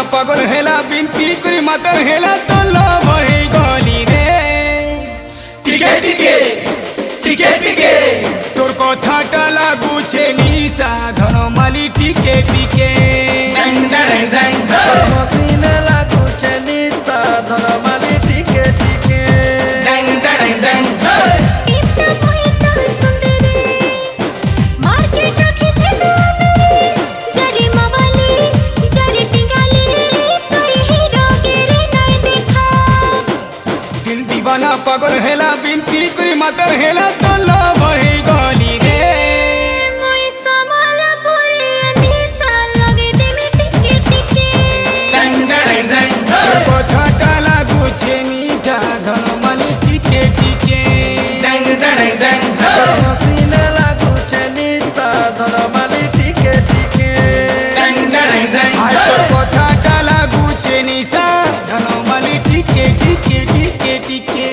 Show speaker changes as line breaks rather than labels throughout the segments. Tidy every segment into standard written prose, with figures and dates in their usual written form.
পাগল হেলা বিনতি করি মাতার হেলা তো লভ হয়ে গলি রে টিকে টিকে টিকে টিকে তোর কথাটা লাগুছে নিশা ধনমালি টিকে টিকে
মসিনে লাগুছে নিশা ধনমালি টিকে টিকে
दीवाना पागल हेला बिनती करी मातर हेला तो लव हई गली रे कथाटा लागुछे मीठा धनमाली टिके टिके
मसিনে লাগুছে নিশা ধনমালি টিকে টিকে
कथाटा लागुछे निशा धनमाली टिके टिके टिके टिके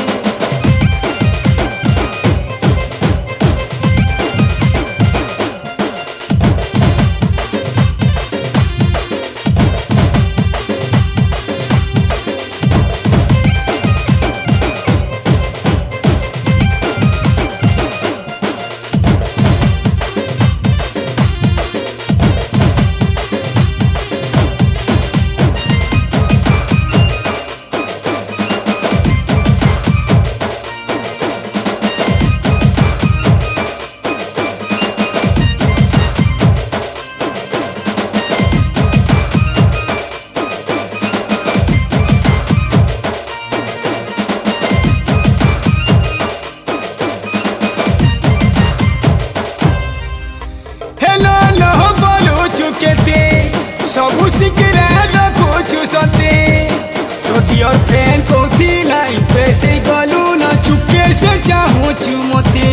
सबू सिकरा रखोछु सते तो डियर फ्रेंड को दिलाई पैसे गलू न चुपके से चाहूँ छु मते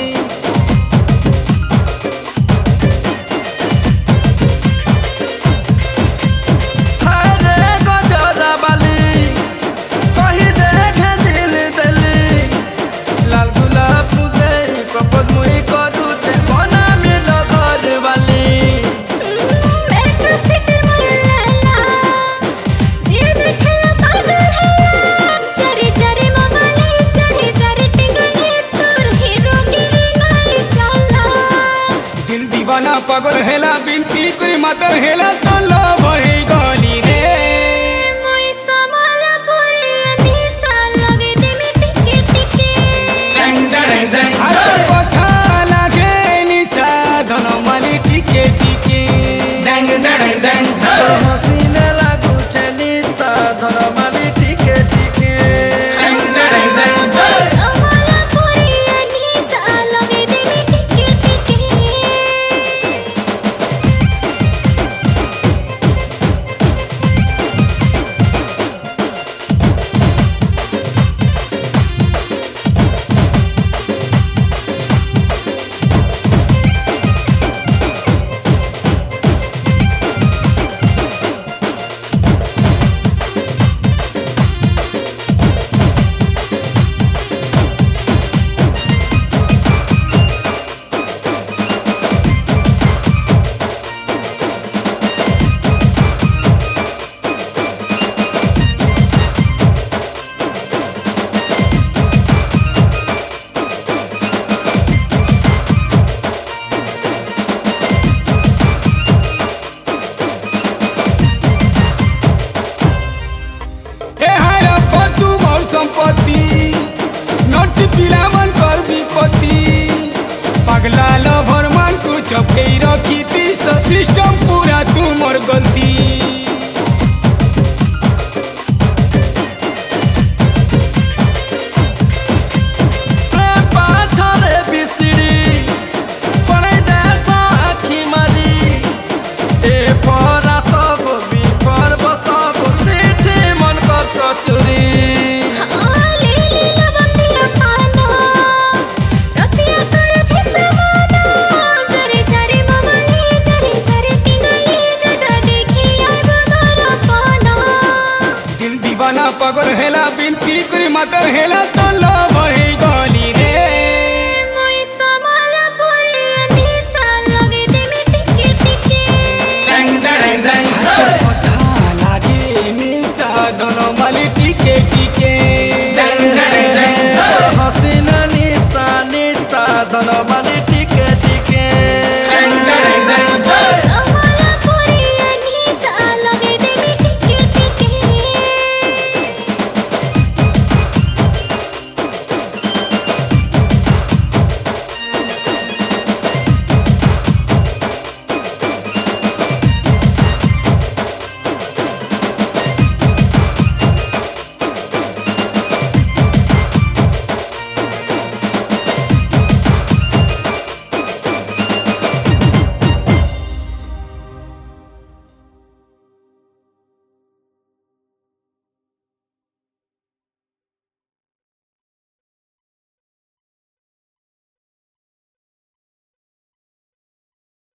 लाल गुलाब मुदे प्रपोज मुई करू छे कोना मिलो घर वाली
दीवाना पागल हेला बिनती करी मातर हेला तो लव हई गली रे कथा लागे निशा धनमाली टिके टिके
मसিনে লাগুছে নিশা ধনমালি টিকে টিকে संपत्ति नोट पिलामन कर विपत्ति पगला लभर मान को चपके रखी थी सिस्टम पूरा तुमर गलती पागल हेला बिनती करी मातर हेला तो लव